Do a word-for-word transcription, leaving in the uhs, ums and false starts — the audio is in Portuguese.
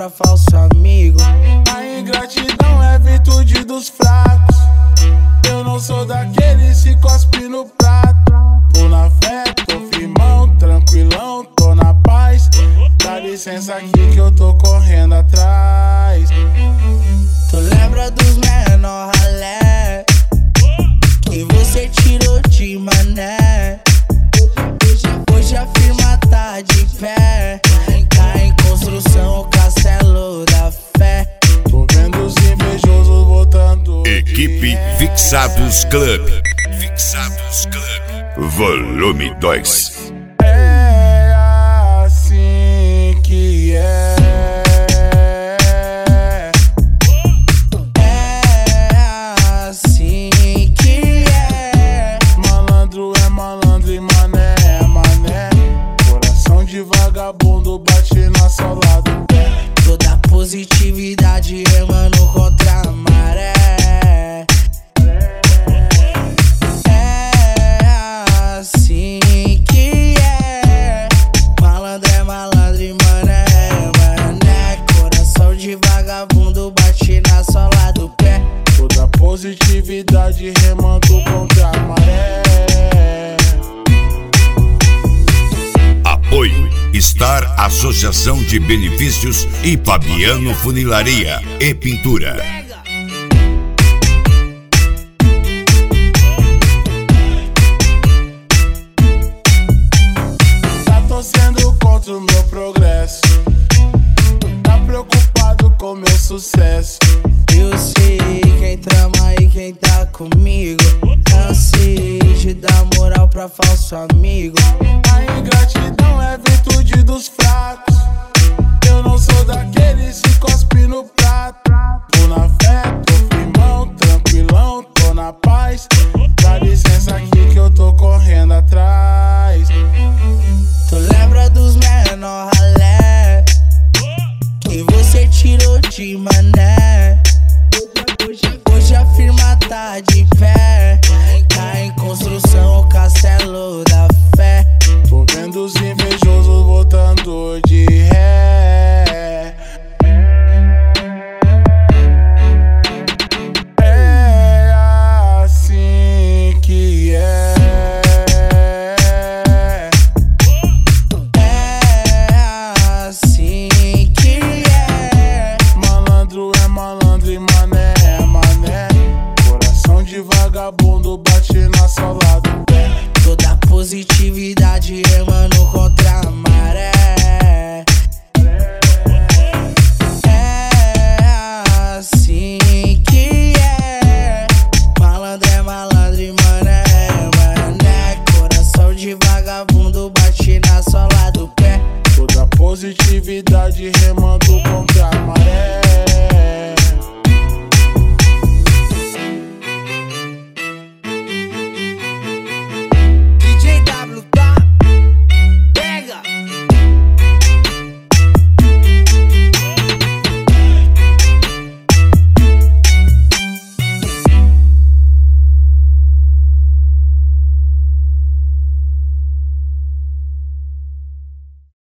pra falso amigo. A ingratidão é virtude dos fracos. Eu não sou daqueles que cospe no prato. Tô na fé, tô firmão, tranquilão, tô na paz. Dá licença aqui que eu tô correndo atrás. Tu lembra dos menor ralé que você tirou de mané? Hoje a firma tá de pé, tá em construção o castelo da fé. Tô vendo os invejosos voltando. Equipe Fixados Club. Fixados Club. Volume dois. É assim que é. É assim que é. Malandro é malandro e mané é mané. Coração de vagabundo bate na sola do pé. Toda positividade remando contra a maré. É assim que é. Malandro é malandro e mané é mané. Coração de vagabundo bate na sola do pé. Toda positividade remando contra a maré. Apoio Star Associação de Benefícios e Fabiano Funilaria e Pintura. Tá torcendo contra o meu progresso. Tá preocupado com meu sucesso. Eu sei quem trama e quem tá comigo. Cansei de dar moral pra falso amigo. A ingratidão é virtude dos fracos. Eu não sou daqueles que cospe no prato.